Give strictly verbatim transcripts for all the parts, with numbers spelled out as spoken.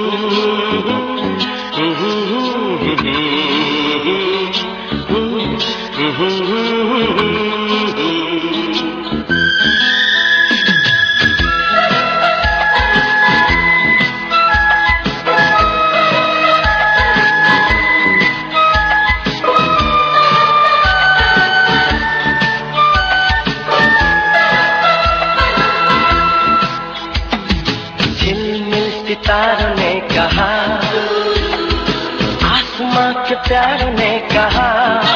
सितारों ने कहा, आसमां के प्यारों ने कहा,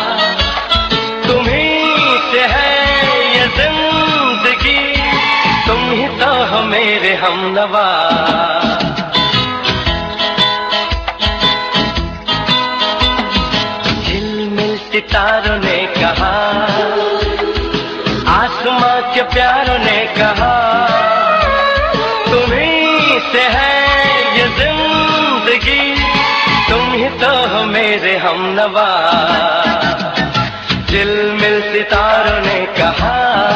तुम्हीं से है ये जिंदगी, तुम ही तो हो मेरे हमनवा। झिलमिल सितारों ने कहा, आसमां के प्यारों ने कहा, तुम्हीं से है ये जिंदगी, तुम ही तो हो मेरे हमनवा। झिलमिल सितारों ने कहा।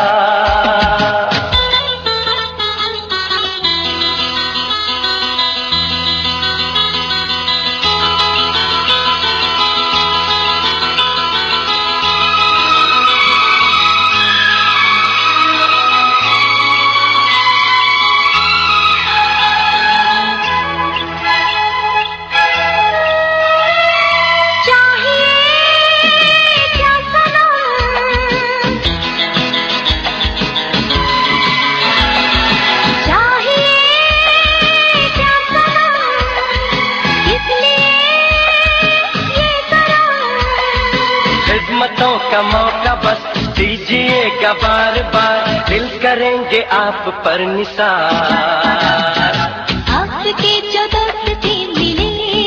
खिदमतों का मौका बस दीजिएगा बार बार, दिल करेंगे आप पर निसार। आपके जो दोस्ती मिली,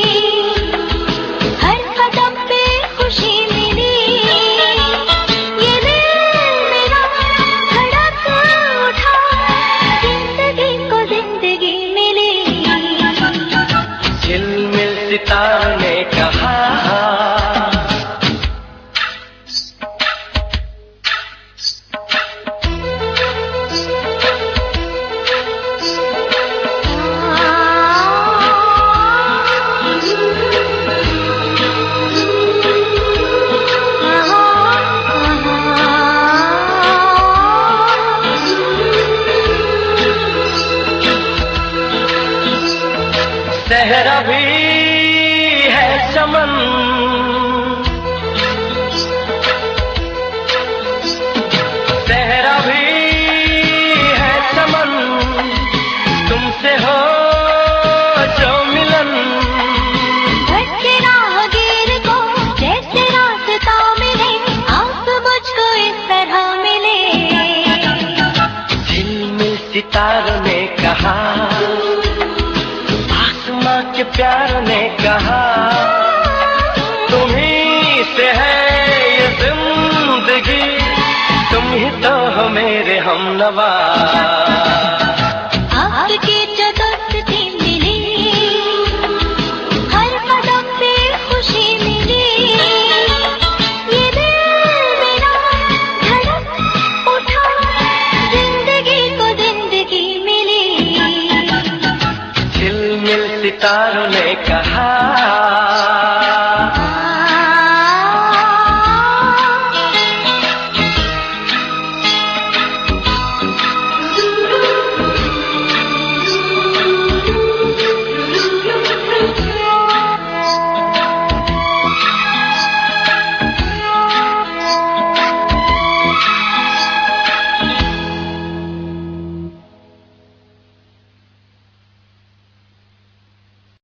हर कदम पे खुशी मिली, ये दिल मेरा धड़क उठा, जिंदगी को जिंदगी मिली। झिलमिल सितारों ने कहा। सहरा भी है चमन, सहरा भी है चमन, तुमसे हो जो मिलन। भटके राहगीर को जैसे रास्ता मिले, आप मुझको इस तरह मिले। झिलमिल सितारों ने कहा, के प्यार ने कहा, तुम्हीं से है ये जिंदगी, तुम ही तो हो मेरे हमनवा। आपकी जो दोस्ती मिली, हर कदम पे खुशी मिली, ये दिल मेरा धड़क उठा, जिंदगी को जिंदगी मिली। झिलमिल सितारों ने कहा।